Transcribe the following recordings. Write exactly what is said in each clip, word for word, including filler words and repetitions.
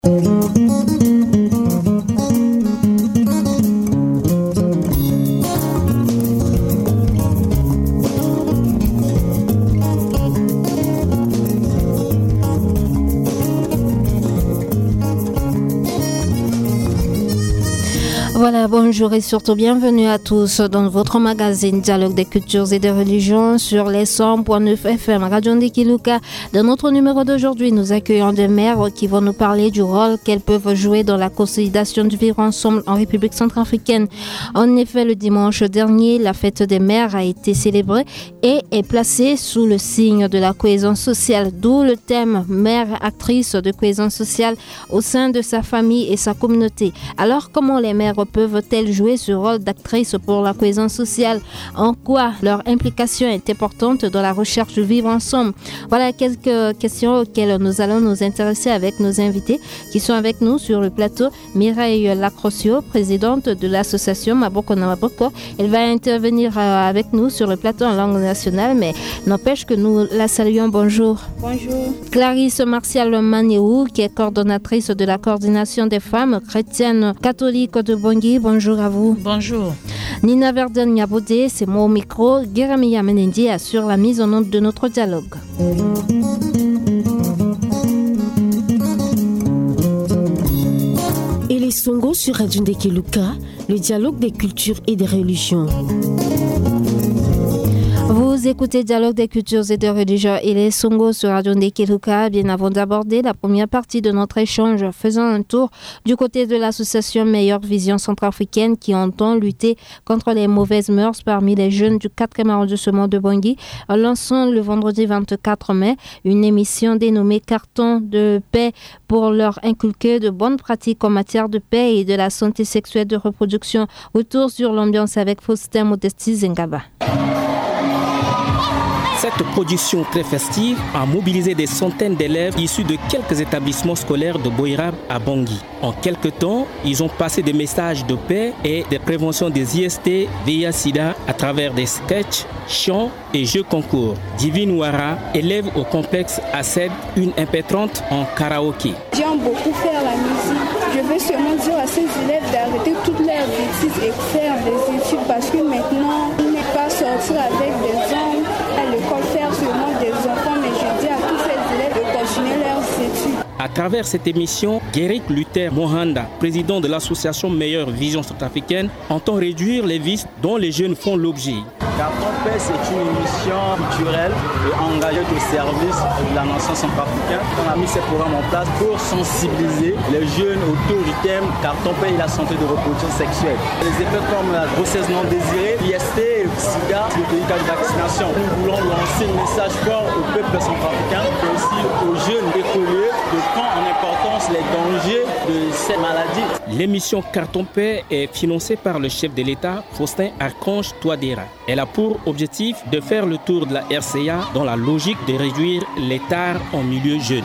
Voilà, bonjour et surtout bienvenue à tous dans votre magazine Dialogue des cultures et des religions sur les cent virgule neuf F M Radio Ndikiluka. Dans notre numéro d'aujourd'hui, nous accueillons des mères qui vont nous parler du rôle qu'elles peuvent jouer dans la consolidation du vivre ensemble en République centrafricaine. En effet, le dimanche dernier, la fête des mères a été célébrée et est placée sous le signe de la cohésion sociale, d'où le thème mère actrice de cohésion sociale au sein de sa famille et sa communauté. Alors, comment les mères peuvent-elles jouer ce rôle d'actrice pour la cohésion sociale? En quoi leur implication est importante dans la recherche du vivre ensemble? Voilà quelques questions auxquelles nous allons nous intéresser avec nos invités qui sont avec nous sur le plateau. Mireille Lacrocio, présidente de l'association Maboko na Maboko. Elle va intervenir avec nous sur le plateau en langue nationale, mais n'empêche que nous la saluons. Bonjour. Bonjour. Clarisse Martial Manéou, qui est coordonnatrice de la coordination des femmes chrétiennes catholiques de Bangui. Bonjour à vous. Bonjour. Nina Verden Nyabodé, c'est moi au micro. Guéramia Menendi assure la mise en onde de notre dialogue. Et les Songo sur Radio Ndikiluka, le dialogue des cultures et des religions. Vous écoutez Dialogue des cultures et des religions et les Songo sur Radio Ndikiluka. Bien avant d'aborder la première partie de notre échange, faisons un tour du côté de l'association Meilleure Vision centrafricaine qui entend lutter contre les mauvaises mœurs parmi les jeunes du quatrième arrondissement de Bangui, en lançant le vendredi vingt-quatre mai une émission dénommée Carton de paix pour leur inculquer de bonnes pratiques en matière de paix et de la santé sexuelle de reproduction. Retour sur l'ambiance avec Faustin Modesti Zengaba. Cette production très festive a mobilisé des centaines d'élèves issus de quelques établissements scolaires de Boirab à Bangui. En quelques temps, ils ont passé des messages de paix et de prévention des I S T, V I H sida à travers des sketchs, chants et jeux concours. Divine Ouara, élève au complexe A C E D, une impétrante en karaoké. J'aime beaucoup faire la musique. Je veux seulement dire à ces élèves d'arrêter toutes leurs bêtises et faire des études parce que maintenant, ils n'est pas sortir avec des hommes à l'école, faire seulement des enfants, mais je dis à tous ces élèves de continuer leurs études. À travers cette émission, Guéric Luther Mohanda, président de l'association Meilleure Vision centrafricaine, entend réduire les vices dont les jeunes font l'objet. Carton Paix, c'est une émission culturelle et engagée au service de la nation centrafricaine. On a mis ces programmes en place pour sensibiliser les jeunes autour du thème Carton Paix et la santé de reproduction sexuelle. Les effets comme la grossesse non désirée, I S T, sida, le médicament de vaccination. Nous voulons lancer un message fort au peuple centrafricain et aussi aux jeunes écoliers de prendre en importance les dangers de cette maladie. L'émission Carton Paix est financée par le chef de l'État, Faustin Archange Touadéra. Elle a pour objectif de faire le tour de la R C A dans la logique de réduire les tares en milieu jeune.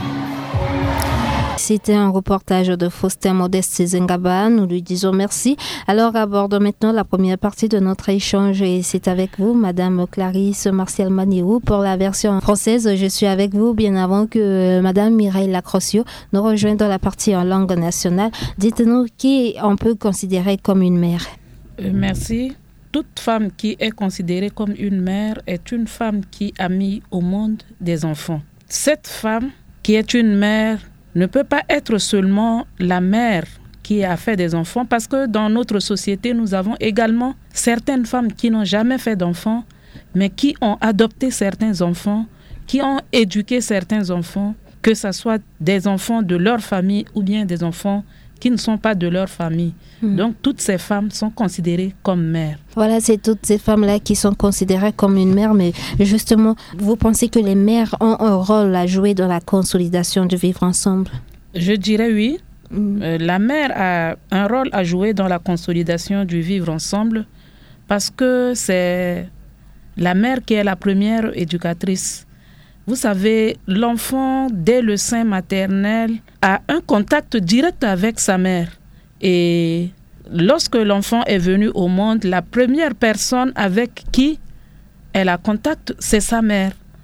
C'était un reportage de Faustin Modesti Zengaba. Nous lui disons merci. Alors, abordons maintenant la première partie de notre échange et c'est avec vous, Madame Clarisse Martial Manéou, pour la version française. Je suis avec vous bien avant que Madame Mireille Lacrocio nous rejoigne dans la partie en langue nationale. Dites-nous qui on peut considérer comme une mère. Euh, merci. Toute femme qui est considérée comme une mère est une femme qui a mis au monde des enfants. Cette femme qui est une mère ne peut pas être seulement la mère qui a fait des enfants parce que dans notre société, nous avons également certaines femmes qui n'ont jamais fait d'enfants, mais qui ont adopté certains enfants, qui ont éduqué certains enfants, que ce soit des enfants de leur famille ou bien des enfants qui ne sont pas de leur famille. Mmh. Donc, toutes ces femmes sont considérées comme mères. Voilà, c'est toutes ces femmes-là qui sont considérées comme une mère, mais justement, vous pensez que les mères ont un rôle à jouer dans la consolidation du vivre ensemble? Je dirais oui. Mmh. Euh, la mère a un rôle à jouer dans la consolidation du vivre ensemble parce que c'est la mère qui est la première éducatrice. Vous savez, l'enfant, dès le sein maternel, a un contact direct avec sa mère. Et lorsque l'enfant est venu au monde, la première personne avec qui elle a contact, c'est sa mère.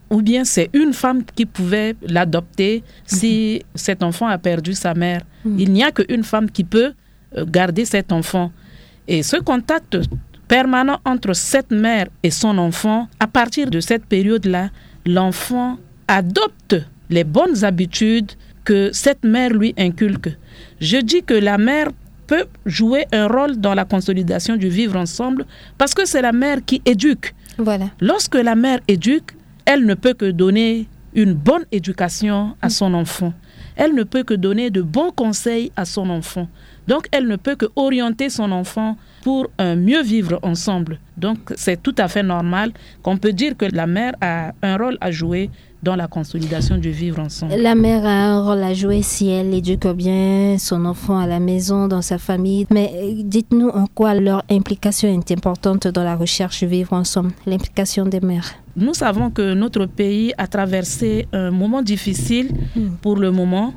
ou bien c'est une femme qui pouvait l'adopter si mmh. cet enfant a perdu sa mère. Mmh. Il n'y a qu'une femme qui peut garder cet enfant. Et ce contact permanent entre cette mère et son enfant, à partir de cette période-là, l'enfant adopte les bonnes habitudes que cette mère lui inculque. Je dis que la mère peut jouer un rôle dans la consolidation du vivre ensemble parce que c'est la mère qui éduque. Voilà. Lorsque la mère éduque, elle ne peut que donner une bonne éducation à son enfant. Elle ne peut que donner de bons conseils à son enfant. Donc, elle ne peut que orienter son enfant pour un mieux vivre ensemble. Donc, c'est tout à fait normal qu'on peut dire que la mère a un rôle à jouer dans la consolidation du vivre ensemble. La mère a un rôle à jouer si elle éduque bien son enfant à la maison, dans sa famille. Mais dites-nous en quoi leur implication est importante dans la recherche du vivre ensemble, l'implication des mères. Nous savons que notre pays a traversé un moment difficile mmh. pour le moment.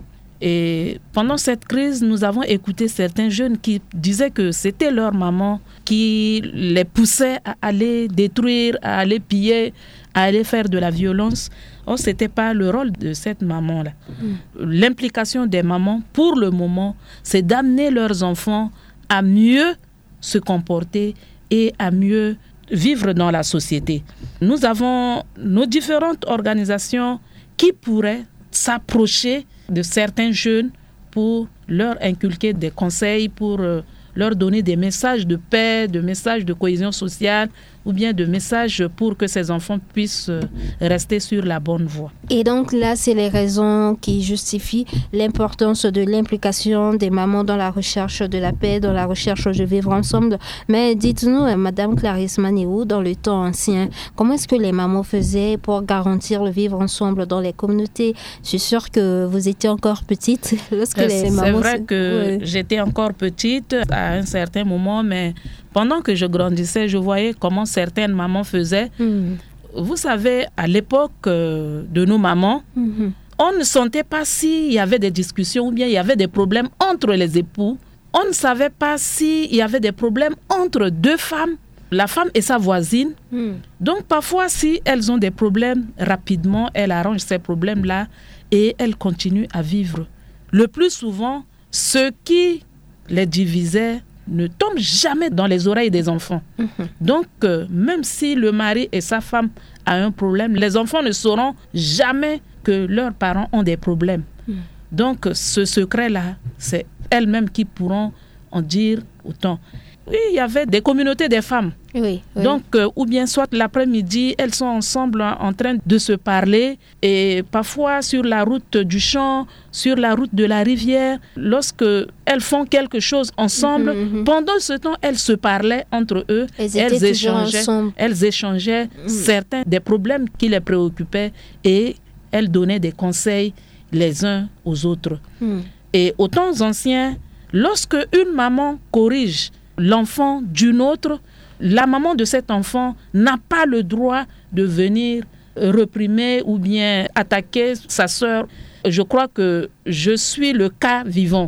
Et pendant cette crise, nous avons écouté certains jeunes qui disaient que c'était leur maman qui les poussait à aller détruire, à aller piller, à aller faire de la violence. Or, ce n'était pas le rôle de cette maman-là. Mm. L'implication des mamans, pour le moment, c'est d'amener leurs enfants à mieux se comporter et à mieux vivre dans la société. Nous avons nos différentes organisations qui pourraient s'approcher de certains jeunes pour leur inculquer des conseils, pour euh, leur donner des messages de paix, des messages de cohésion sociale ou bien de messages pour que ces enfants puissent euh, rester sur la bonne voie. Et donc là, c'est les raisons qui justifient l'importance de l'implication des mamans dans la recherche de la paix, dans la recherche de vivre ensemble. Mais dites-nous, Madame Clarisse Maniou, dans le temps ancien, comment est-ce que les mamans faisaient pour garantir le vivre ensemble dans les communautés? Je suis sûre que vous étiez encore petite lorsque c'est, les mamans... C'est vrai que ouais. j'étais encore petite à un certain moment, mais pendant que je grandissais, je voyais comment certaines mamans faisaient. Mmh. Vous savez, à l'époque euh, de nos mamans, mmh. on ne sentait pas s'il y avait des discussions ou bien il y avait des problèmes entre les époux. On ne savait pas s'il y avait des problèmes entre deux femmes, la femme et sa voisine. Mmh. Donc parfois, si elles ont des problèmes, rapidement, elles arrangent ces problèmes-là et elles continuent à vivre. Le plus souvent, ce qui les divisait ne tombe jamais dans les oreilles des enfants. Mmh. Donc, euh, même si le mari et sa femme ont un problème, les enfants ne sauront jamais que leurs parents ont des problèmes. Mmh. Donc, ce secret-là, c'est elles-mêmes qui pourront en dire autant. Oui, il y avait des communautés des femmes. Oui, oui. Donc, euh, ou bien soit l'après-midi, elles sont ensemble en train de se parler et parfois sur la route du champ, sur la route de la rivière, lorsque elles font quelque chose ensemble, mm-hmm. pendant ce temps, elles se parlaient entre eux, elles, elles échangeaient, elles échangeaient mm. certains des problèmes qui les préoccupaient et elles donnaient des conseils les uns aux autres. Mm. Et aux temps anciens, lorsque une maman corrige l'enfant d'une autre, la maman de cet enfant n'a pas le droit de venir réprimer ou bien attaquer sa sœur. Je crois que je suis le cas vivant.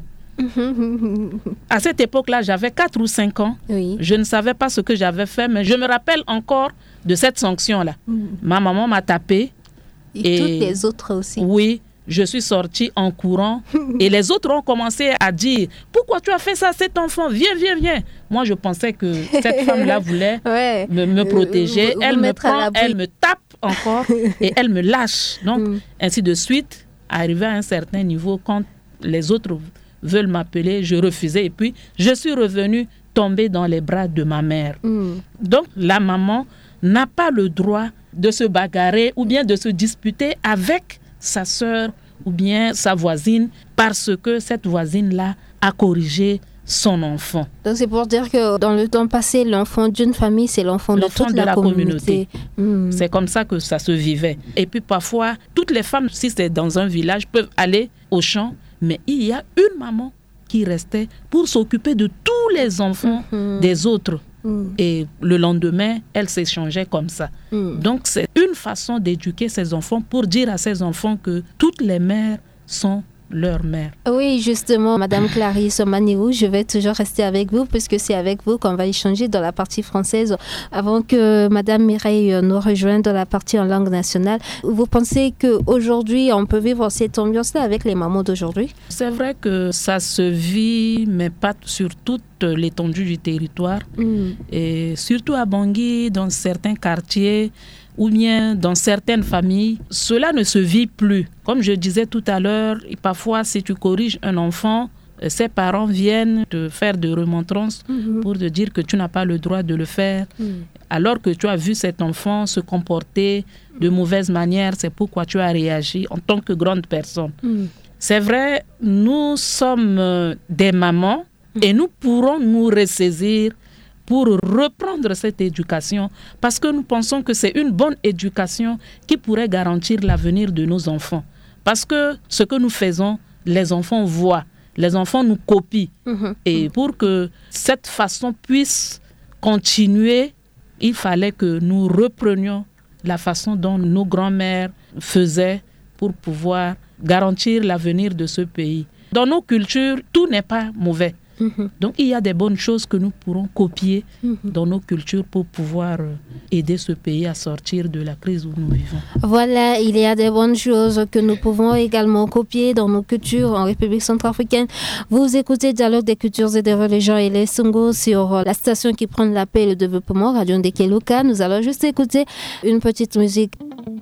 À cette époque-là, j'avais quatre ou cinq ans. Oui. Je ne savais pas ce que j'avais fait, mais je me rappelle encore de cette sanction-là. Mm. Ma maman m'a tapé. Et, et toutes les autres aussi. Oui. Je suis sortie en courant et les autres ont commencé à dire « Pourquoi tu as fait ça à cet enfant? Viens, viens, viens !» Moi, je pensais que cette femme-là voulait ouais. me, me protéger. Vous, elle vous me prend, elle me tape encore et elle me lâche. Donc, mm. ainsi de suite, arrivé à un certain niveau, quand les autres veulent m'appeler, je refusais. Et puis, je suis revenue tomber dans les bras de ma mère. Mm. Donc, la maman n'a pas le droit de se bagarrer ou bien de se disputer avec sa sœur ou bien sa voisine parce que cette voisine-là a corrigé son enfant. Donc c'est pour dire que dans le temps passé, l'enfant d'une famille, c'est l'enfant, l'enfant de toute de la, la communauté. communauté. Mmh. C'est comme ça que ça se vivait. Et puis parfois, toutes les femmes, si c'est dans un village, peuvent aller au champ, mais il y a une maman qui restait pour s'occuper de tous les enfants mmh. des autres. Mm. Et le lendemain, elle s'échangeait comme ça. Mm. Donc, c'est une façon d'éduquer ses enfants pour dire à ses enfants que toutes les mères sont leur mère. Oui, justement, Madame Clarisse Maniou, je vais toujours rester avec vous puisque c'est avec vous qu'on va échanger dans la partie française avant que Madame Mireille nous rejoigne dans la partie en langue nationale. Vous pensez qu'aujourd'hui, on peut vivre cette ambiance-là avec les mamans d'aujourd'hui? C'est vrai que ça se vit, mais pas sur toute l'étendue du territoire. Mm. Et surtout à Bangui, dans certains quartiers, ou bien dans certaines familles, cela ne se vit plus. Comme je disais tout à l'heure, parfois si tu corriges un enfant, ses parents viennent te faire des remontrances mmh. pour te dire que tu n'as pas le droit de le faire. Mmh. Alors que tu as vu cet enfant se comporter de mauvaise manière, c'est pourquoi tu as réagi en tant que grande personne. Mmh. C'est vrai, nous sommes des mamans mmh. et nous pourrons nous ressaisir pour reprendre cette éducation, parce que nous pensons que c'est une bonne éducation qui pourrait garantir l'avenir de nos enfants. Parce que ce que nous faisons, les enfants voient, les enfants nous copient. Mmh. Et pour que cette façon puisse continuer, il fallait que nous reprenions la façon dont nos grands-mères faisaient pour pouvoir garantir l'avenir de ce pays. Dans nos cultures, tout n'est pas mauvais. Mmh. Donc il y a des bonnes choses que nous pourrons copier mmh. dans nos cultures pour pouvoir aider ce pays à sortir de la crise où nous vivons. Voilà, il y a des bonnes choses que nous pouvons également copier dans nos cultures en République centrafricaine. Vous écoutez Dialogue des cultures et des religions et les Songo sur la station qui prend la paix et le développement, Radio Ndeke Luka. Nous allons juste écouter une petite musique.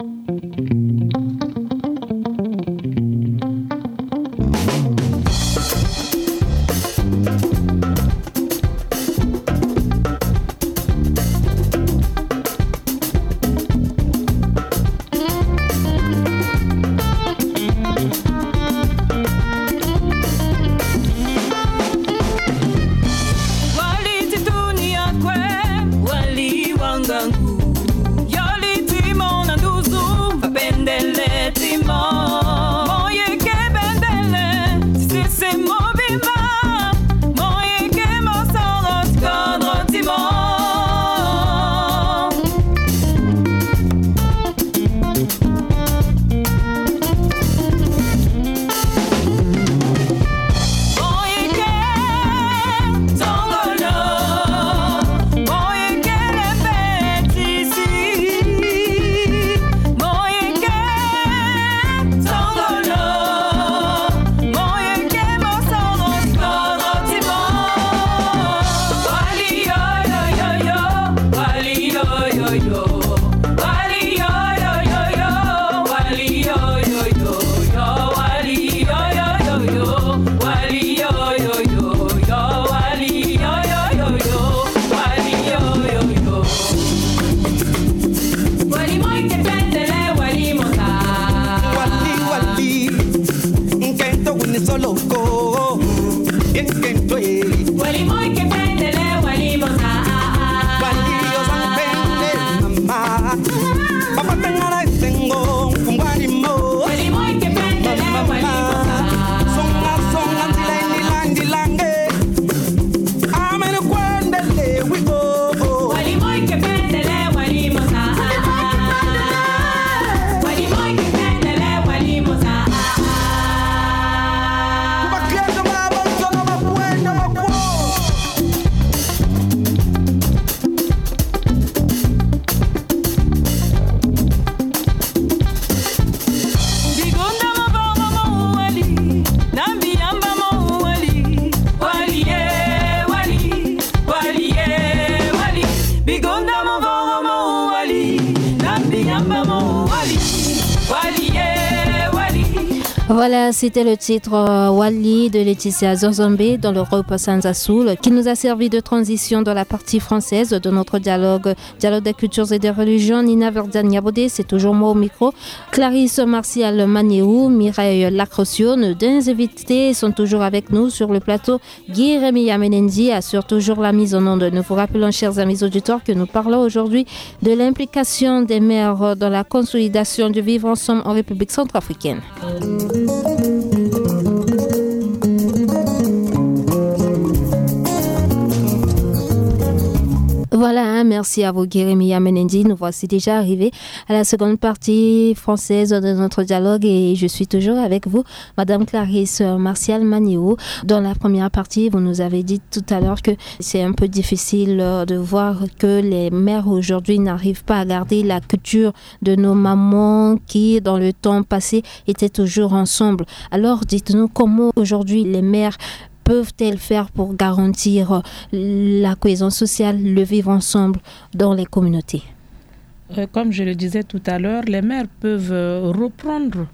Voilà, c'était le titre euh, Wali de Laetitia Zonzombe dans le groupe Sanzasoul qui nous a servi de transition dans la partie française de notre dialogue, dialogue des cultures et des religions. Nina Verdan-Yabodé, c'est toujours moi au micro. Clarisse Martial Maniou, Mireille Lacrocio, nos deux invités sont toujours avec nous sur le plateau. Guy Rémy Amenendi assure toujours la mise en onde. Nous vous rappelons, chers amis auditeurs, que nous parlons aujourd'hui de l'implication des mères dans la consolidation du vivre ensemble en République centrafricaine. Voilà, hein, merci. merci à vous, Guérémia Menendi. Nous voici déjà arrivés à la seconde partie française de notre dialogue et je suis toujours avec vous, Madame Clarisse Martial Maniou. Dans la première partie, vous nous avez dit tout à l'heure que c'est un peu difficile de voir que les mères aujourd'hui n'arrivent pas à garder la culture de nos mamans qui, dans le temps passé, étaient toujours ensemble. Alors, dites-nous comment aujourd'hui les mères peuvent-elles faire pour garantir la cohésion sociale, le vivre ensemble dans les communautés? Comme je le disais tout à l'heure, les mères peuvent reprendre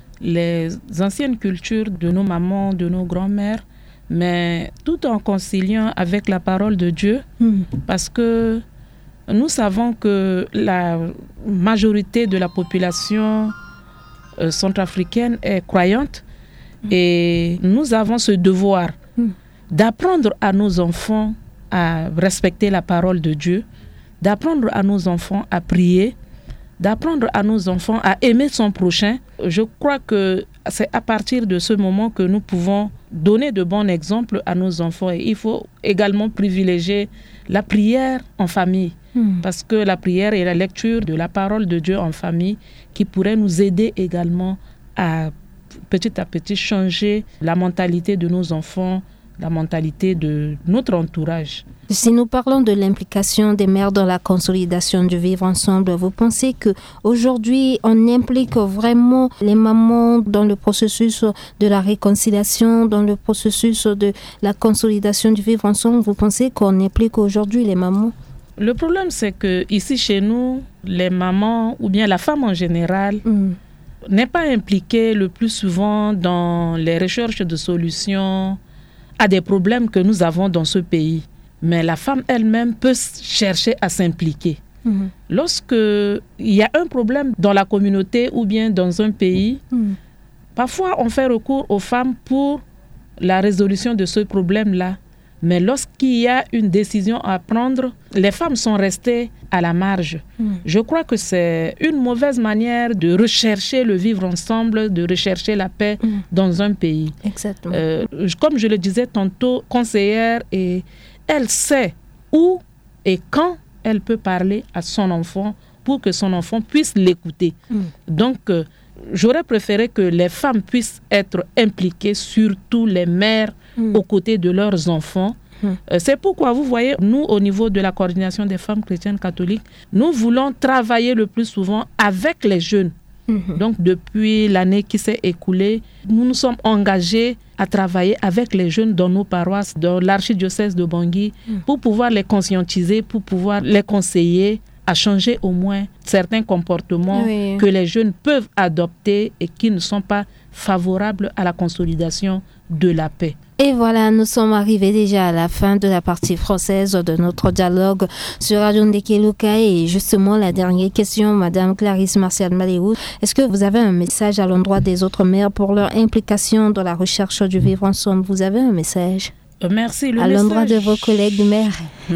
les anciennes cultures de nos mamans, de nos grands-mères, mais tout en conciliant avec la parole de Dieu, mmh. parce que nous savons que la majorité de la population euh, centrafricaine est croyante mmh. et nous avons ce devoir mmh. d'apprendre à nos enfants à respecter la parole de Dieu, d'apprendre à nos enfants à prier, d'apprendre à nos enfants à aimer son prochain. Je crois que c'est à partir de ce moment que nous pouvons donner de bons exemples à nos enfants. Et il faut également privilégier la prière en famille, mmh. parce que la prière est la lecture de la parole de Dieu en famille qui pourrait nous aider également à petit à petit changer la mentalité de nos enfants, la mentalité de notre entourage. Si nous parlons de l'implication des mères dans la consolidation du vivre ensemble, vous pensez qu'aujourd'hui, on implique vraiment les mamans dans le processus de la réconciliation, dans le processus de la consolidation du vivre ensemble? Vous pensez qu'on implique aujourd'hui les mamans? Le problème, c'est que ici chez nous, les mamans, ou bien la femme en général, mmh. n'est pas impliquée le plus souvent dans les recherches de solutions à des problèmes que nous avons dans ce pays. Mais la femme elle-même peut chercher à s'impliquer. Mmh. Lorsque il y a un problème dans la communauté ou bien dans un pays, mmh. parfois on fait recours aux femmes pour la résolution de ce problème-là. Mais lorsqu'il y a une décision à prendre, les femmes sont restées à la marge. Mmh. Je crois que c'est une mauvaise manière de rechercher le vivre ensemble, de rechercher la paix mmh. dans un pays. Exactement. Euh, comme je le disais tantôt, conseillère, et elle sait où et quand elle peut parler à son enfant pour que son enfant puisse l'écouter. Mmh. Donc, euh, j'aurais préféré que les femmes puissent être impliquées, surtout les mères, mmh. aux côtés de leurs enfants. Mmh. Euh, c'est pourquoi, vous voyez, nous, au niveau de la coordination des femmes chrétiennes catholiques, nous voulons travailler le plus souvent avec les jeunes. Mmh. Donc, depuis l'année qui s'est écoulée, nous nous sommes engagés à travailler avec les jeunes dans nos paroisses, dans l'archidiocèse de Bangui, mmh. pour pouvoir les conscientiser, pour pouvoir les conseiller à changer au moins certains comportements oui. que les jeunes peuvent adopter et qui ne sont pas favorables à la consolidation de la paix. Et voilà, nous sommes arrivés déjà à la fin de la partie française de notre dialogue sur Radio Ndekeluka. Et justement, la dernière question, Madame Clarisse Martial Maniou, est-ce que vous avez un message à l'endroit des autres mères pour leur implication dans la recherche du vivre ensemble? Vous avez un message? Merci. Le à message... l'endroit de vos collègues mères.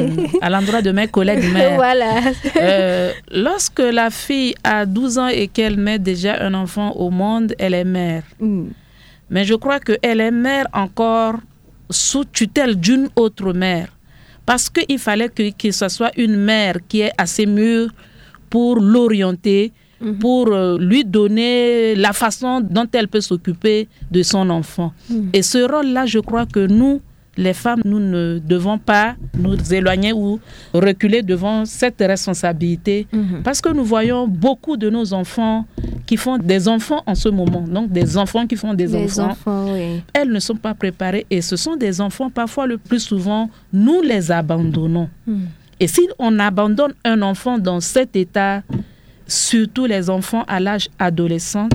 À l'endroit de mes collègues mères. Voilà. Euh, lorsque la fille a douze ans et qu'elle met déjà un enfant au monde, elle est mère. Mm. Mais je crois qu'elle est mère encore sous tutelle d'une autre mère. Parce qu'il fallait que, que ce soit une mère qui est assez mûre pour l'orienter, mm-hmm. pour euh, lui donner la façon dont elle peut s'occuper de son enfant. Mm. Et ce rôle-là, je crois que nous, les femmes, nous ne devons pas nous éloigner ou reculer devant cette responsabilité mmh. parce que nous voyons beaucoup de nos enfants qui font des enfants en ce moment, donc des enfants qui font des, des enfants. enfants oui. Elles ne sont pas préparées et ce sont des enfants, parfois le plus souvent, nous les abandonnons. Mmh. Et si on abandonne un enfant dans cet état, surtout les enfants à l'âge adolescent,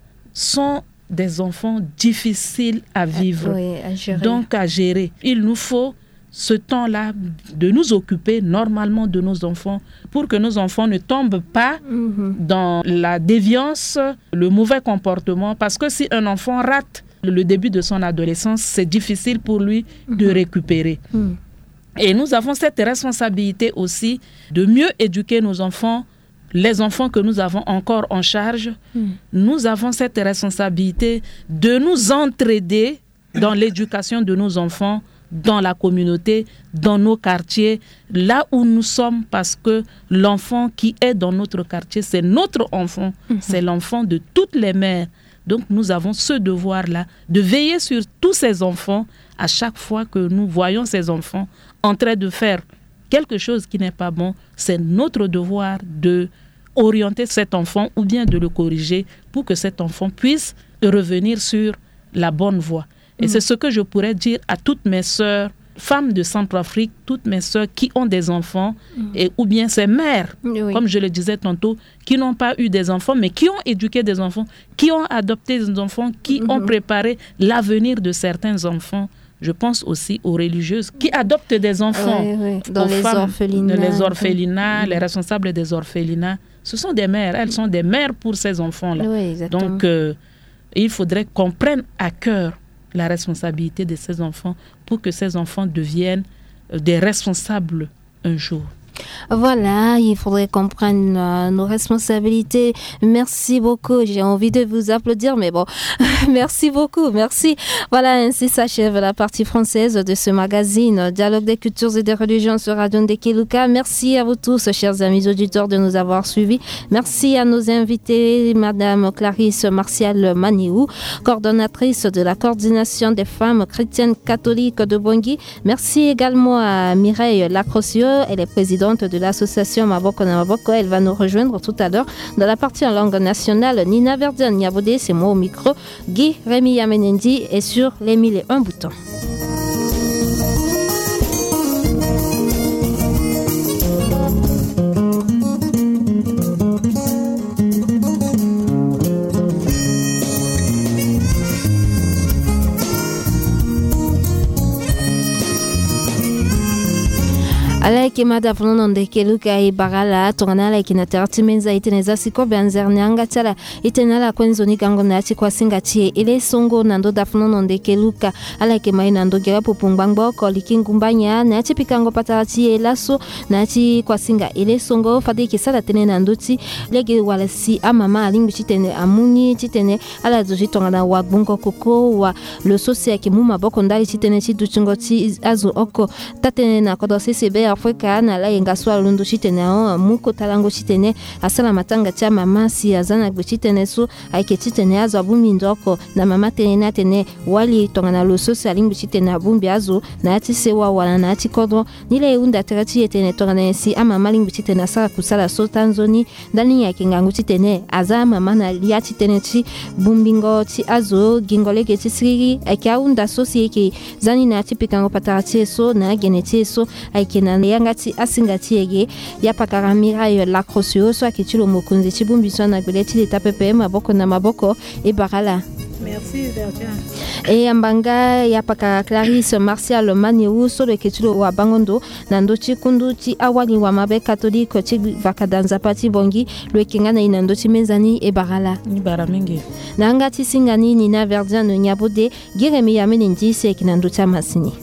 sont des enfants difficiles à vivre, oui, à gérer. donc à gérer. Il nous faut ce temps-là de nous occuper normalement de nos enfants pour que nos enfants ne tombent pas mm-hmm. dans la déviance, le mauvais comportement. Parce que si un enfant rate le début de son adolescence, c'est difficile pour lui mm-hmm. de récupérer. Mm. Et nous avons cette responsabilité aussi de mieux éduquer nos enfants. Les enfants que nous avons encore en charge, mm. nous avons cette responsabilité de nous entraider dans l'éducation de nos enfants dans la communauté, dans nos quartiers, là où nous sommes, parce que l'enfant qui est dans notre quartier, c'est notre enfant, mmh. c'est l'enfant de toutes les mères. Donc nous avons ce devoir-là de veiller sur tous ces enfants à chaque fois que nous voyons ces enfants en train de faire quelque chose qui n'est pas bon. C'est notre devoir de orienter cet enfant ou bien de le corriger pour que cet enfant puisse revenir sur la bonne voie. Et mmh. c'est ce que je pourrais dire à toutes mes sœurs, femmes de Centrafrique, toutes mes sœurs qui ont des enfants, mmh. et, ou bien ces mères, oui. comme je le disais tantôt, qui n'ont pas eu des enfants, mais qui ont éduqué des enfants, qui ont adopté des enfants, qui mmh. ont préparé l'avenir de certains enfants. Je pense aussi aux religieuses qui adoptent des enfants, oui, oui. dans aux les femmes, orphelinats, les orphelinats, mmh. les responsables des orphelinats. Ce sont des mères, elles sont des mères pour ces enfants-là. Oui, Donc, euh, il faudrait qu'on prenne à cœur la responsabilité de ces enfants pour que ces enfants deviennent des responsables un jour. Voilà, il faudrait qu'on prenne euh, nos responsabilités. Merci beaucoup. J'ai envie de vous applaudir, mais bon, merci beaucoup, merci. Voilà, ainsi s'achève la partie française de ce magazine Dialogue des cultures et des religions sur Radio Ndekeluka. Merci à vous tous, chers amis auditeurs, de nous avoir suivis. Merci à nos invités, Madame Clarisse Martial Maniou, coordonnatrice de la coordination des femmes chrétiennes catholiques de Bangui. Merci également à Mireille Lacrocio, elle est présidente de l'association Maboko na Maboko. Elle va nous rejoindre tout à l'heure dans la partie en langue nationale. Nina Verdian Niabodé, c'est moi au micro. Guy Rémi Yamenendi est sur les mille et un boutons. Alaiki mada funono ndekeluka ibagala tongana alaiki na teratimenza iteneza siko banzerne angatala itenala kwenzo nikango na ati kwa singati ile songo nando da funono ndekeluka alaiki mai nando gira pupungbangbo ko likingumbanya na ati pikango patarati elaso na ati kwa singa ile songo fadi kisala tene nanduti lege wala si amama alingu chitene amuni chitene ala zuji tongana wa bungo koko wa le sosia ki muma boko ndali chitene chiduchungo chi azu oko tatene na kodo sesebe Afrika na la yengaswa lundu chitene o muko talango chitene asala matanga cha mama si azana gchitene su aike chitene azo abumi ndoko na mama tene na tene wali tongana lo social lingu chitene abumbi azo na ati sewa wala na ati kodo nile unda terati yetene tongana si ama malingu chitene asala kusala so tanzoni ndani ya kingangu chitene aza mama na liya chitene chi bumbingo chi azo gingoleke chisiri aike unda sosi eke zani na ati pikango patarati so na geneti so aike na yangati asingati ege yapakara Mireille Lacrocio so akitilo mokunzi chibumbiso na gbeleti leta pepe maboko na maboko e barala. Merci Verdian. E ambanga yapakara Clarisse Martial Maniou so le kitilo wa bangondo nando chikundu chi awali wa mabe catholique chi vakadanza pati bongi le kingana inando chimenzani e barala. Ni baramingi. Nangati singani Nina Verdian nyabode giremi yamenindi se kinando chamasini.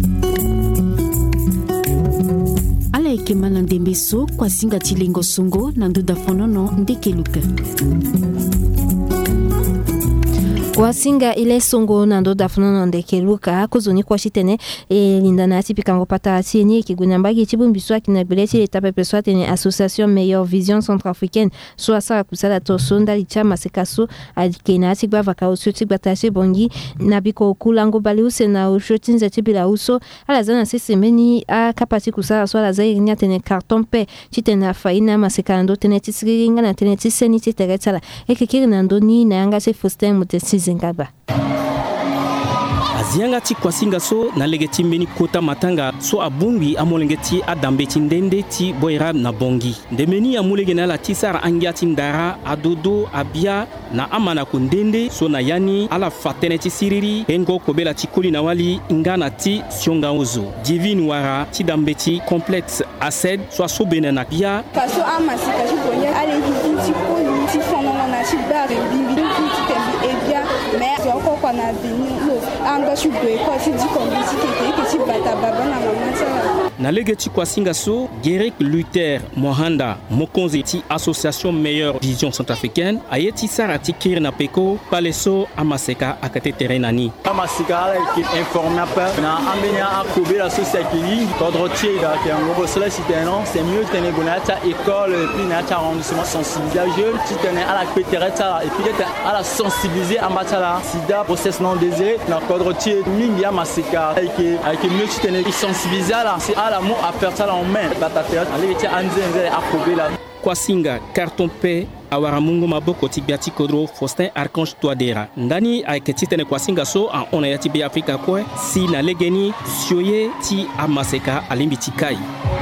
Alaiki malandembeso kwa singa chilengo songo nanduda fonono ndekeluka. Wasinga ile songo nando dafunono ndekeluka kuzuni kwa shitene e lindana ati pikango pata ati ni kigunyambagi chibumbiso akina bileti etape peswa tene association meilleure vision centrafricaine so asa kusala to sonda lichama sekaso adikena ati gba vakausio tibatashi bongi nabiko kulango baliuse na ushotinza tibila uso ala zana sesemeni a kapati kusala so ala zainya tene carton pe chitena faina masekando tene tisiringa na tene tiseni titeretala ekekiri nando ni na yanga se Faustin Mutesi Zingaba. Aziangati kwa singa so na legeti meni kota matanga so abungi amolengeti adambeti ndende ti Boyrab na bongi. Ndemeni amulege na la tisara angiati ndara adodo abia na amana kundende so na yani ala fatene ti siriri engo kobela ti koli na wali ingana ti sionga ozo. Divine wara ti dambeti complexe ased so asobene na bia. Kaso amasika ti bonye ale ti koli ti fonono na ti bare bibi ti tembi ebia mais encore qu'on a venu anga shudo ko ti di ko ti kete ke ti bata baba na mama ta na legeti kwa singaso Gerek Luther Mohanda Mokonzi ti association Meilleure Vision Centrafricaine ayeti sarati kir na peko paleso amaseka akate terenani amaseka ala ki informer pa na ambenia akobe la société qui kodrotier da ki ngo cela citoyen c'est mieux tenir bonata école et puis na ta arrondissement sensibiliser jeune citoyen ala petereta et puis à la sensibiliser à matala sida process non désiré na kodrotier mingi amaseka qui avec mieux citoyen sensibiliser là c'est à la mot à faire ça en main batata ali ti anzenze akobe la Kwasinga carton pe awaramungu maboko tibiati kodro Faustin Archange Touadera ndani aiketitene Kwasinga so en onayati bi Afrika kwe si na legeni sioye ti amaseka alimbiti kai.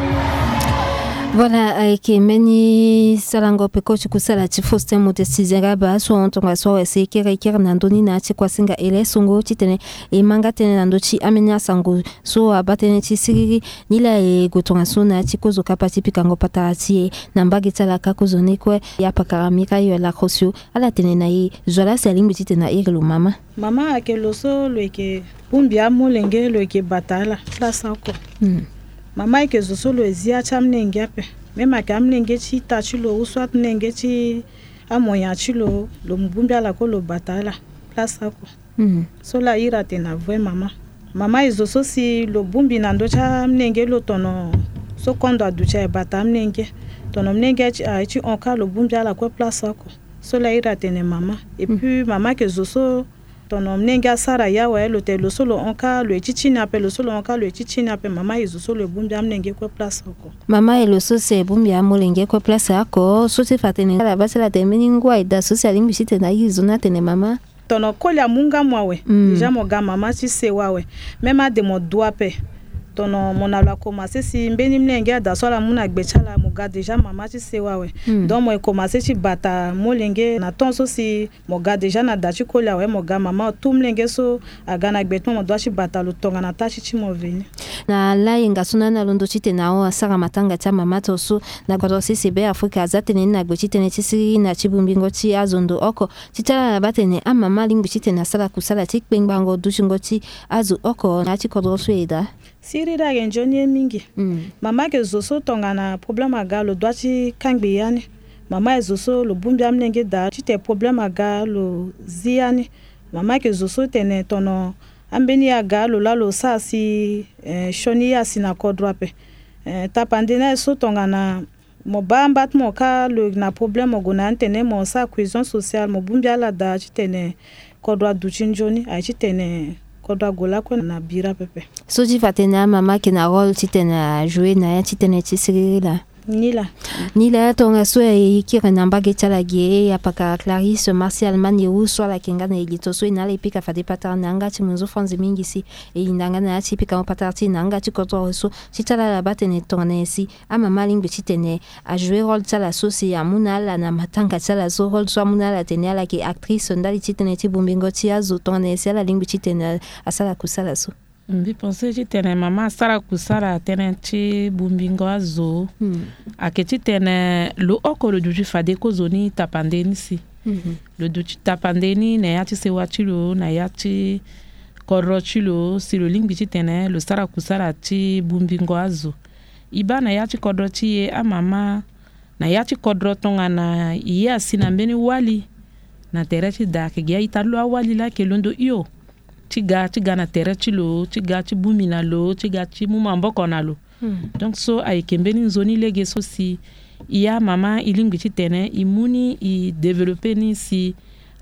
Voilà, avec meni salango peko chikusala chi Faustin Mutesizera ba so ontonga so ese kere kere nandoni na chi Kwasinga ele songo chitene e manga tene nando chi amenya sango so abatene chi siriri nila e gotonga so na chi kozo kapati pikango patati nambagi tsala kakozone kwe ya pakaramika yo la khosio ala tene na yi zola salimbi titena irelo mama mama akeloso lweke pumbia molenge lweke batala la sanko mm. Mama ke zosolo ezia chamnenge ape mema kamnenge chi tachilo uswat nenge chi amoya chilo lo mbumbi ala ko lo batala place ako mm. So la ira tena vwe mama mama izoso si lo bumbi nando chamnenge lo tono so kondo aducha bata mnenge tono mnenge chi chi onka lo bumbi ala ko place ako so la ira tena mama et puis mm. Mama ke zoso tono mnenga sara ya wa lo te lo solo onka lo chichini ape lo solo onka lo chichini ape mama izo solo bumbi amnenge ko place ko mama elo so se bumbi amolenge ko place ako so te fatene la base la temeni ngwa ida social imbisite na izo na tene mama tono kolia munga mwawe mm. Deja mo ga mama chi se wawe mema de mo doape tono mona la commencer si mbeni mnenge da so la muna gbechala mo ga deja mama chi se wawe mm. Donc mo commencer chi bata molenge na tonso si mo ga deja na dachi kolia we mo ga mama tout mlenge so aga na gbetmo mo do chi bata lo tonga na tachi chi mo veni na la inga suna na londo chite na o sara matanga cha mama to so na godo si sebe Afrika zatene na gbechite ne chisiri na chibumbingo chi azondo oko chitala na batene a mama lingbi chite na sala kusala tik pengbango dushingo chi azu oko na chi kodo sueda siri da genjoni mingi mm. Mama ke zoso tonga na problème aga lo doachi kangbe yani mama zoso lo bumbi amnenge da chite problème aga lo ziani mama ke zoso tene tono ambeni aga lo la lo sa si eh, shoni ya sina kodroape eh, tapandena so tonga na mo bambat mo ka lo na problème ogona tene mo sa cohésion sociale mo bumbi ala da chitene kodro duchinjoni a chitene kodwa gola ko na bira pepe so ji fatena mama ke na role titena jouer na titena tisirila nila nila tonga so e kire namba ge chala ge ya paka Clarisse Martial Mani u so la kinga na elito so ina le pika fade patara nanga ti munzo franzi mingi si e indanga na ti pika mo patarti nanga ti koto so ti chala la batene tonga si a mama lingbe titene a jouer role chala so si amuna la na matanga chala so role so amuna la tene la ki actrice ndali titene ti bumbingo ti azo tonga si la lingbe titene asala kusala so mbi pense ti tene mama sara kusara tene ti bumbingo azo mm. Aketi tene lo oko lo duji fade ko zoni tapandeni si mm-hmm. Lo duji tapandeni na ya ti sewa ti lo na ya ti korro ti lo si lo lingbi ti tene lo sara kusara ti bumbingo azo iba na ya ti korro ti ye a mama na ya ti korro tonga na iye asi na mbeni wali na tere ti da ke ya ita lo awali la ke londo iyo tiga tiga na tere chilo tiga ti bumi na lo tiga ti muma mboko na lo mm. Donc so ay kembeni nzoni lege so si iya mama ilingbi ti tene imuni i développer ni si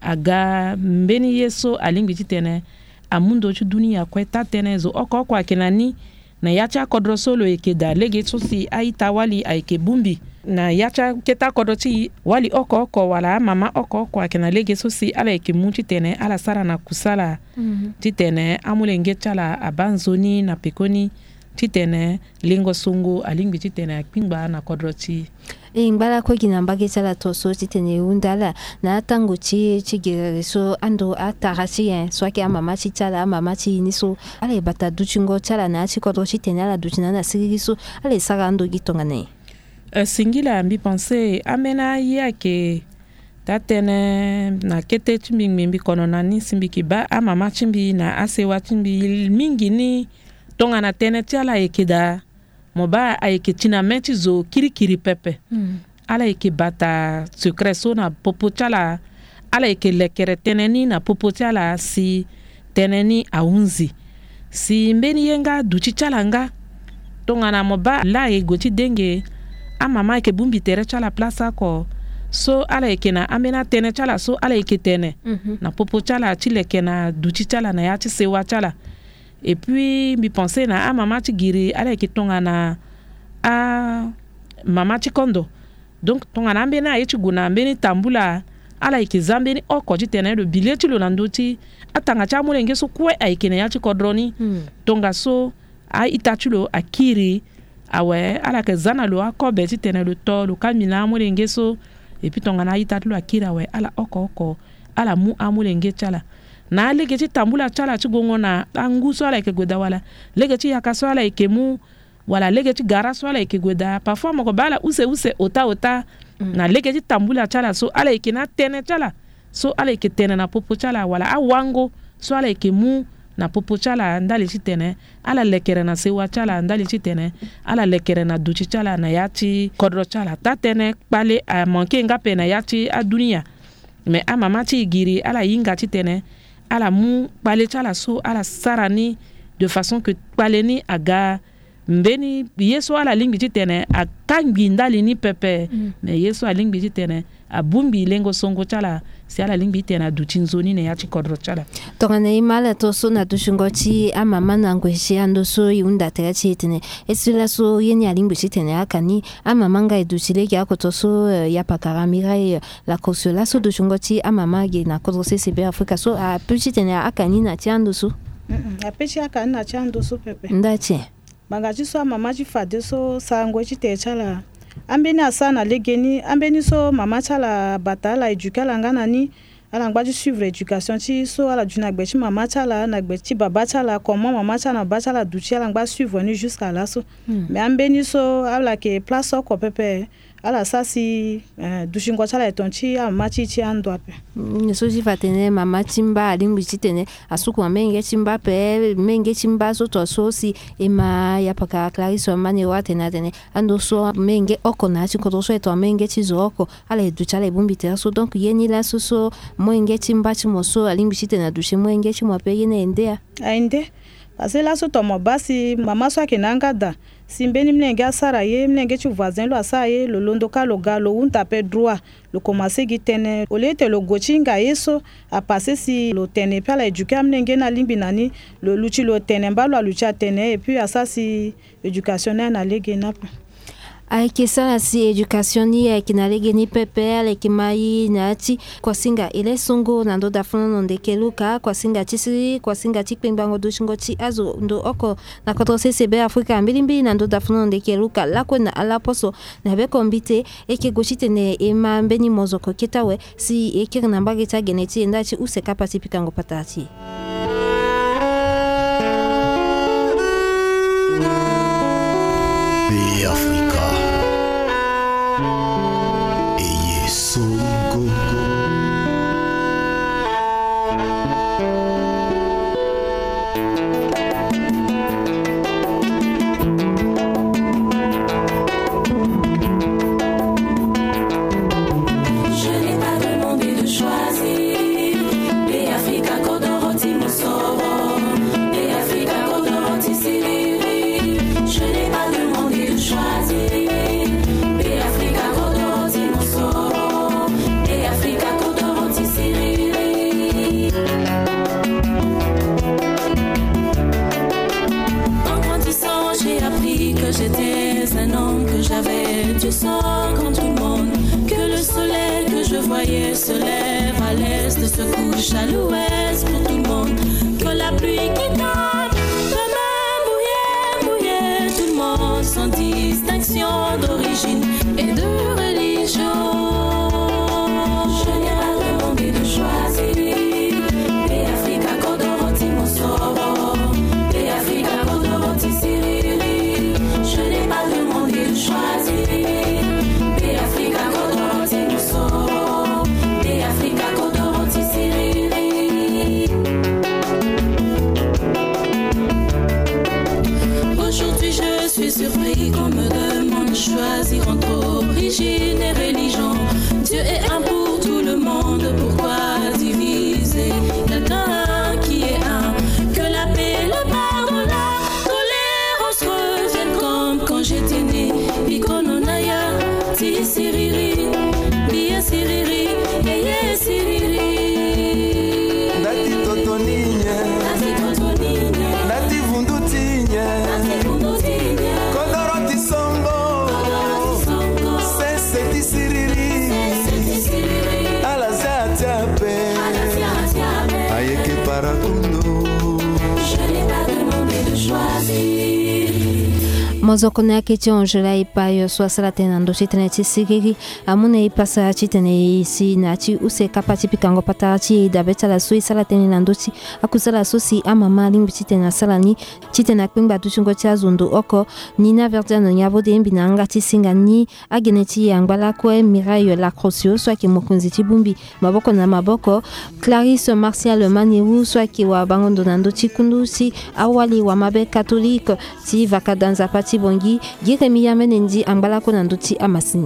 aga mbeni yeso alingbi ti tene amundo ti dunia kwe ta tene zo oko kwa kenani na yacha kodro solo ekeda lege so si aita wali ayke bumbi na yacha keta kodro ti wali oko oko wala mama oko oko akena lege so si ala eke muti tene ala sara na kusala mm-hmm. Ti tene amulenge chala abanzoni na pekoni ti tene lingo sungu alingbi ti tene akpingba na kodro ti e ngbala ko ginamba ke chala to so ti tene undala na tango chi chi gere so ando atara si en so ke mama chi chala mama chi ni so ale bata duchingo chala na chi kodro chi tene ala duchina na siri so ale sara ando gitonga ne uh, singila mbi pense amena ya ke tatene na kete chimbi mbi kono na ni simbi kiba a mama chimbi na asewa chimbi mingi ni tonga na tene chala ekida moba ayeke tina menti zo kirikiri pepe mm. ala yeke bata secret so na popo ti ala ala yeke lekere tënë ni na popo ti ala si tënë ni ahunzi si mbeni ye nga duti ti ala nga tongana moba la ye go ti denge amama yeke bungbi tere ti ala place oko so ala yeke na ambeni atënë ti ala so ala yeke tene mm-hmm. na popo ti ala ti leke na duti ti ala na ya ti sewa ti ala et puis mi pensé na a mama ti giri ala yeke tongana a mama ti kondo donc tongana ambeni aye ti gue na ambeni tambula ala yeke za ambeni oko ti tene lo bile ti lo na ndö ti atanga ti amolenge so kue ayeke na ya ti kodro ni mm. tonga so aita ti lo akiri awe ala yeke za na lo akobe ti tene lo to lo kami na amolenge so et puis tongana aita ti lo akiri awe ala oko oko ala mu amolenge ti ala na lege ti tambula ti ala ti gongo na angu so ala yeke gue da wala lege ti yaka so ala yeke mu wala lege ti gara so ala yeke gue da parfois moko ba ala use use ota ota mm. na lege ti tambula ti ala so ala yeke na tënë ti ala so ala yeke tene na popo ti ala wala awango so ala yeke mu na popo ti ala ndali ti tene ala lekere na sewa ti ala ndali ti tene ala lekere na duti ti ala na ya ti kodro ti ala ta tënë kpale amanke nga ape na ya ti adunia me amama ti e giri ala hinga ti tene ala mu kpale ti ala so ala sara ni de façon que kpale ni aga mbeni ye so ala lingbi ti tene akangbi ndali ni pepe mm. me ye so alingbi ti tene abungbi lengo songo ti ala si ala lingbi ti tene aduti nzoni na ya ti kodro ti ala tongana e ma ala to so na dusungo ti amama na ngue si ando so e hunda tere ti e tene e si la so ye ni alingbi ti tene akani amama nga e duti lege oko to so uh, ya pakara mirai uh, la koso la so dusungo ti amama ge na kodro C C B Afrika so ape ti tene akani na ti ando so mm ape ti akani na ti ando so pepe nda ti banga ti so amama ti fade so sangue ti tere ti ala ambeni asa na lege ni ambeni so mama ti ala bata ala éduqué ala nga na ni ala ngba ti suivre éducation ti so ala duti na gbe ti mama ti ala na gbe ti baba ti ala comment mama ti ala na baba ti ala duti ala ngba suivre ni jusqu'à là so hmm. mais ambeni so ala ke place oko pepe ala sa si uh, dushingo ti ala e tonti amama ti ti ando ape mm, so ti fa tene mama ti mba alingbi ti tene asuku amenge ti mba pe menge ti mba so to so si e ma ya paka Clarisse mane wa tene tene ando so menge oko na ti kodro so e to menge ti zo oko ala e duti ala e bungbi tere so donc ye ni la so so menge ti mba ti mo so alingbi ti tene duti menge ti mo pe ye na ende a ainde parce que là so to mo basi mama so ke nanga da si mbeni mlenge asara ye mlenge ti voisin lo asa ye lo londo ka lo ga lo unta pe droit lo commencer gi tene o le te lo gochi nga yeso a passer si lo tene pe ala éduquer mlenge na limbi nani lo luchi lo tene mba lo luchi a tene et puis asa si éducation na lege na ayeke sara si éducation ni ayeke na lege ni pepe ala yeke ma ye na ya ti kuasinga e le songo na ndö dafonono ndeke luka kuasinga ti siri kuasinga ti kpengbango dusungo ti azo ndo oko na kodro C C B Afrika mbilimbili na ndö dafonono ndeke luka lakue na ala poso na beko mbi te e yeke gue ti tene e ma mbeni mo zo koke ti awe si e kiri na mbage ti agene ti e nda ti use kapa ti pikango pata ti P Africa Eye Songo j'étais un homme, que j'avais du sang comme tout le monde, que le soleil que je voyais se lève à l'est, se couche à l'ouest pour tout le monde, que la pluie qui tombe peut même mouiller, mouiller tout le monde sans distinction d'origine et de religion. Je n'ai pas demandé de choisir. Et Africa Kodoro Timosoro, et Africa Kodoro Tisiriri. Je n'ai pas demandé de choisir. Et Africa Kodoro Timosoro, et Africa Kodoro Tisiriri. Aujourd'hui je suis surpris choisir entre origine et religion. Dieu est un pour tout le monde, pourquoi diviser? Quelqu'un qui est un, que la paix, le pardon, la tolérance reviennent comme quand j'étais né. Bikononaya, ti siriri, biye siriri, yeye siriri. Nati totoninye, nati totoninye, nati vundutinye, nati vundutinye, kodoro tisongo, kodoro tisongo, sese tisiriri, sese tisiriri, ala zatiape, ala zatiape, ayeke parakundo. Je n'ai pas demandé de choisir. Mozokone akechon jela ipayo swasala tena ndoshi tena chisigiri amune ipasa chitene isi nachi use kapati pikango patachi dabeta la sui sala tena ndoshi akusala sosi amama limbi chitena salani chitena kwimba tuchungo cha zundu oko nina verdiano nyabode mbinanga chisinga ni ageneti yangbala kwe mirayo la crosio soit ki mokunzi chibumbi maboko na maboko Clarisse Martial Maniwu soit ki wa bangondo nando chikundusi awali wa mabe catholique ti vakadanza pati bongi Jeremy Yamenendi ambalako na nduti amasini.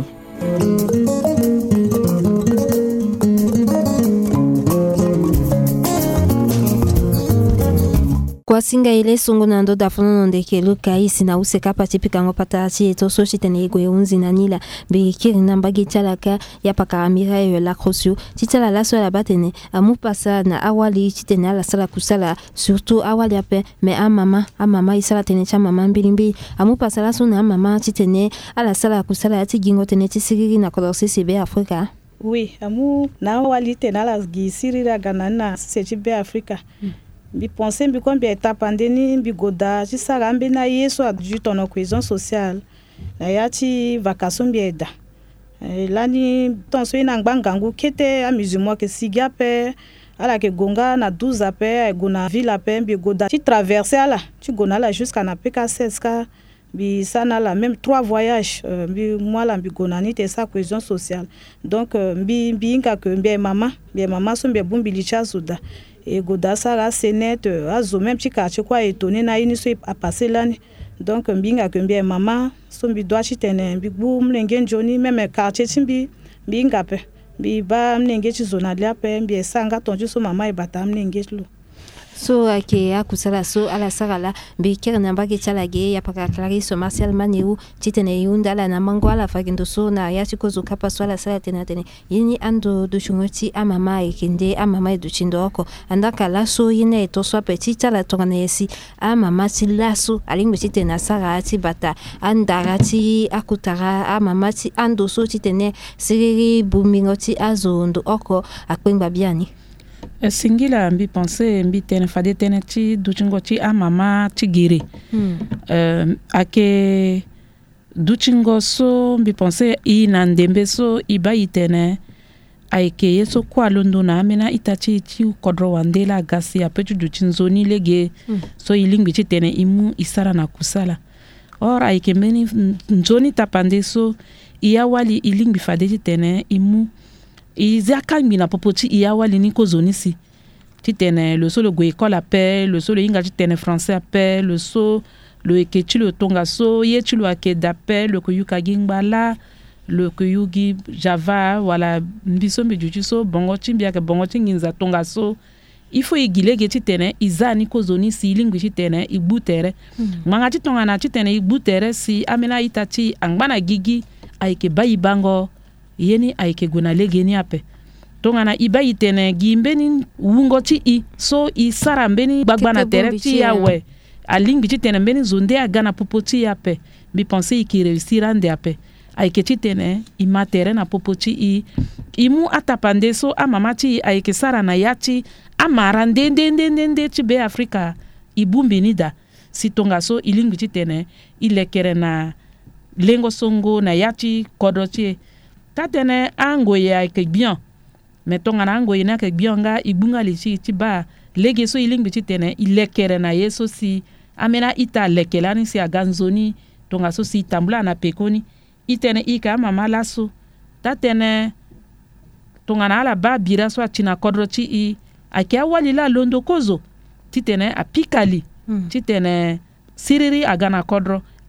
Kwa singa ile sungu na ndo dafono ndeke luka isi na useka pati pikango patachi eto sochi tene igwe unzi na nila bikiri nambagi chalaka ya paka amira yo la crosio chitala la so la batene amu pasa na awali chitene ala sala kusala surtout awali ape me amama amama isala tene cha mama mbilimbi amu pasa la so na mama chitene ala sala kusala ati gingo tene chisigiri na kodorsi sibe Afrika. Oui, amu na awali tene ala gisiri ganana sechibe Afrika. Mm. Bi penser bi combien étape andeni bi goda ci sara mbi na yeso adu tono cohésion sociale na yati vacation bieda lani tonso ina ngangangu kete a musulman ke siga pe ala ke gonga na douze pe gona ville pe bi goda ci traverser ala ci gona la jusqu'à na P K seize ka bi sana la même trois voyages bi moi la bi gona ni te sa cohésion sociale donc bi bi nka ke mbi mama bi mama so mbi bumbi licha zuda et goda sara senet azo même petit quartier quoi étonné na ini so a passé l'année donc mbinga que bien maman so mbi doit chitene mbi bu mlenge njoni même quartier timbi mbinga pe bi ba mlenge chi zona lia pe mbi sanga tonju so mama e bata mlenge lo so ake akusala so ala sagala bi kera namba ke chalage ya paka Clarisse Martial Maniwu chitene yunda la na mango ala fagindo so na ya chikozo kapa so ala sala tena tene yini ando do shungoti amama ikinde amama do chindoko andaka la so yine to so petit chala tonganesi amama ti laso alingo chitena sara ti bata andara ti akutara amama ti ando so chitene siriri bumingoti azondo oko akpengba biani. Singila mbi pense mbi tene fade tene ti duchingo ti a mama ti giri hmm. uh, ake duchingo so mbi pense i na ndembe so iba itene aike yeso kwa londo na amena itachi ti kodro wandela gasi apetu duchinzo ni lege hmm. so ilingbi ti tene imu isara na kusala or aike meni nzoni tapande so iya wali ilingbi fade ti tene imu izaka mina popoti iawali ni kozoni si titene le so le go école appelle le so le inga titene français appelle le so le kechi le tonga so yechi le akeda appelle le koyuka gingbala le koyugi java wala mbiso mbijuchi so bongo chimbia ke bongo chinginza tonga so il faut igilege titene izani kozoni si lingwi titene ibutere mm. manga titonga na titene ibutere si amena itati angbana gigi aike bayi bango yeni aike guna legeni ape tongana iba itene gimbeni wungo ti i so i sara mbeni bagbana tere ti ya we alingbi ti tene mbeni zonde agana popoti ape bi penser ki réussir ande ape aike ti tene i matere na popoti i imu atapande so amama ti aike sara na yati amara ndende ndende ti be Afrika ibumbi nida si tonga so ilingbi ti tene ilekere na lengo songo na yati kodoti tatene angoye ake bien metonga na angoye na ke bien nga ibunga lichi tiba lege so ilingbi titene ilekere na yeso si amena ita lekelani si aganzoni tonga so si tambula na pekoni itene ika mama laso tatene tonga na ala ba bira so atina kodro ti i ake awali la londo kozo titene apikali mm. titene siriri agana kodro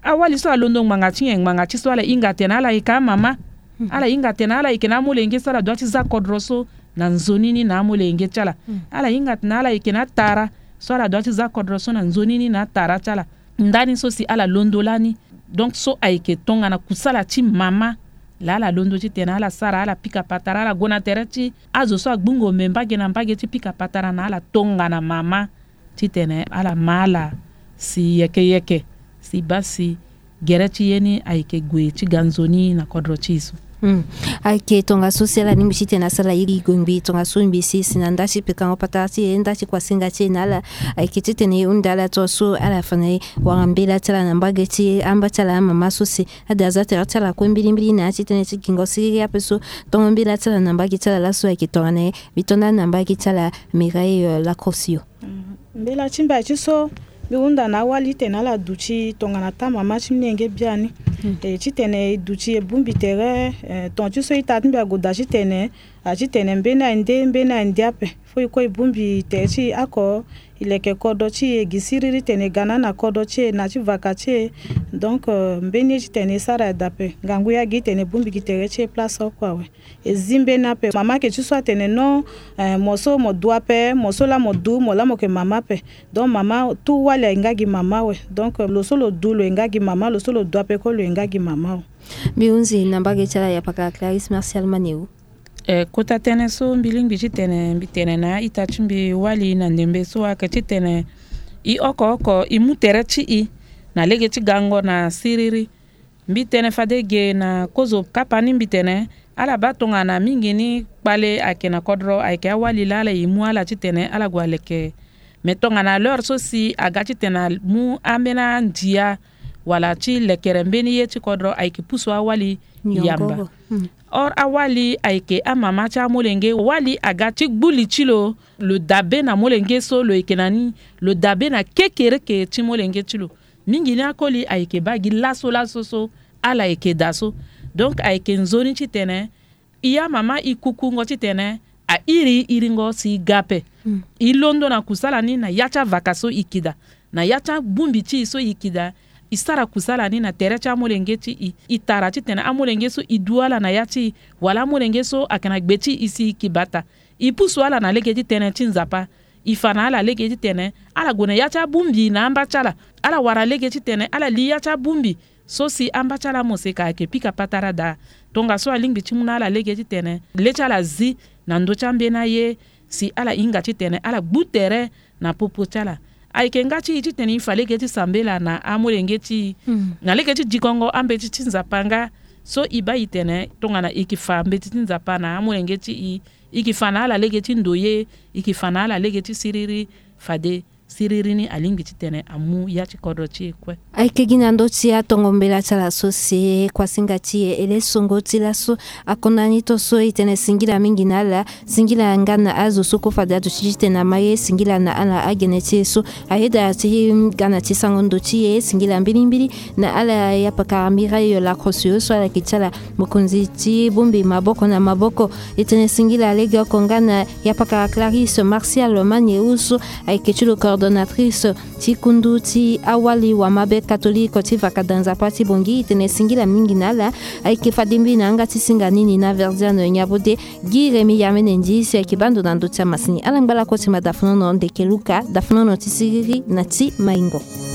awali so alondo manga chinye manga chiso ala inga tena ala ika mama ala inga tena ala ikena mulenge sala doati za kodroso na nzonini na mulenge chala ala inga tena ala ikena tara so ala doati za kodroso na nzonini na tara chala ndani so si ala londolani donc so aike tonga na kusala ti mama la la londo ti tena ala sara ala pika patara ala gona tereti azo so agbungo memba gena mbage ti pika patara na ala tonga na mama ti tena ala mala si yeke yeke si basi gereti yeni aike gwe ti ganzoni na kodro chiso Mm. Aike tonga sosiala ni mishite na sala iri gumbi tonga sumbi si sinandashi peka ngopatasi endashi kwa singa chi nala aike titene undala tosu ala fane wangambila tala nambage ti amba tala mama susi adaza tera tala kwembili mbili na titene tikingo siri apeso tonga mbila tala nambage tala laso aike tonga ne bitonda nambage tala Mireille Lacrosio mbila chimba chiso biunda na wali tena la duchi tonga na ta mama chimnenge biani e chitene duchi e bumbi tere ton tu so itatmbi agoda chitene a chitene mbena inde mbena ndiape fo ko bumbi techi ako ileke kodo chi gisiriri tene gana na kodo chi na chi vakachi donc mbeni chitene sara dape ngangu ya gitene bumbi gitere chi place kwa we ezimbe na pe mama ke tu so tene no moso mo duape moso la mo du mo la mo ke mama pe donc mama tu wale ngagi mama we donc lo solo du lo ngagi mama lo solo duape ko lo ngagi mama biunzi nambage chala ya paka Clarisse Martial Maneu e kota tene so mbiling bichi tene mbitene na itachimbi wali na ndembe so akati tene i oko oko imutere chi i na lege chi gango na siriri mbitene fadege na kozo kapani mbitene ala batonga na mingini pale akena kodro ake wali lala imu ala chitene ala gwaleke metonga na lor so si agachi tena mu amena ndia wala chi lekerembeni ye chi kodro aiki puso awali yamba hmm. Or awali aike amama cha molenge wali agati gbuli chilo le dabe na molenge so lo ikenani le dabe na kekere ke chi molenge chilo mingi na koli aike bagi laso laso so ala ike daso donc aike nzoni chitene iya mama ikuku ngo chitene a iri iringo si gape hmm. Ilondo na kusala ni na yacha vakaso ikida na yacha bumbi chi so ikida isara kusala ni na terecha molenge ti itara ti tena amolenge so iduala na yati wala molenge so akana gbeti isi kibata ipusu ala na lege ti tena chinzapa ifana ala lege ti tena ala gona yacha bumbi na amba chala ala wara lege ti tena ala li yacha bumbi so si amba chala moseka ke pika patara da tonga so alingbi chimuna ala lege ti tena lecha la zi na ndo chambe na ye si ala inga ti tena ala gbutere na popo chala aike ngati iti teni fale geti sambela na amule ngeti mm. na legeti jikongo ambe ti nzapanga so iba itene tonga na ikifambe ti nzapa na amule ngeti i ikifana ala legeti ndoye ikifana ala legeti siriri fade siriri ni alingi ti tene amu ya ti kodro ti kwe aike ginando ti atongombela tala so se kwa singati ele songo ti la so akonani to so itene singila mingi nala singila ngana azo soko fada to chite na maye singila na ala ageneti so aida ti gana ti sangondo ti singila mbili mbili na ala ya paka Mireille Lacrosio so ala kitala mokonzi ti bumbi maboko na maboko itene singila lega kongana ya paka Clarisse Martial Maneu so aike chulo coordonnatrice ti kundu ti awali wa mabe catholique ti vakadanza pati bongi tene singila mingi nala aike fadimbi na anga ti singa nini na verdiano nyabode giremi yamene ndisi aike bando na ndo tia masini alambala ko ti madafuno no ndeke luka dafuno no ti siriri na ti maingo.